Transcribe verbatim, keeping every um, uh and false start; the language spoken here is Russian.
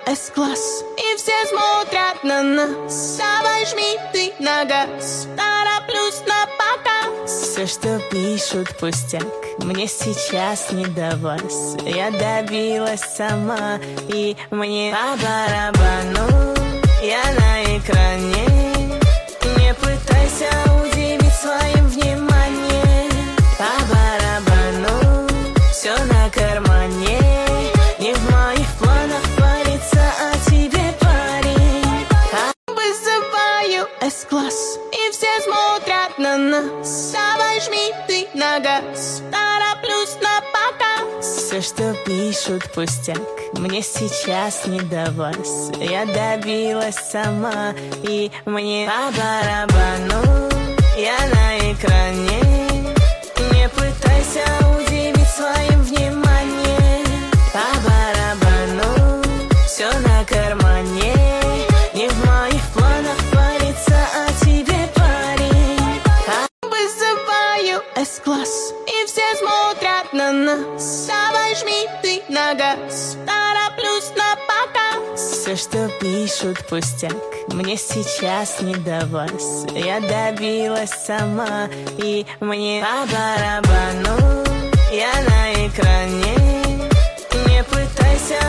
С-класс, и все смотрят на нас. Давай жми ты на газ, тороплюсь на показ. Все, что пишут, пустяк, мне сейчас не до вас. Я добилась сама, и мне по барабану. Я на экране, не пытайся удивить своим вниманием. По барабану, все на кармане. Не в моих планах париться о тебе, парень. Вызываю С-класс, и все смотрят на нас. Давай жми ты на газ, тороплюсь на показ. Все, что пишут, пустяк, мне сейчас не до вас. Я добилась сама, и мне по барабану. Я на экране, не пытайся удивить своим вниманием. По барабану, все на кармане. Не в моих планах париться о тебе, парень. Вызываю С-класс, и все смотрят на нас. Давай жми ты на газ, тороплюсь на показ. Все, что пишут, пустяк, мне сейчас не до вас. Я добилась сама, и мне по барабану. Я на экране, не пытайся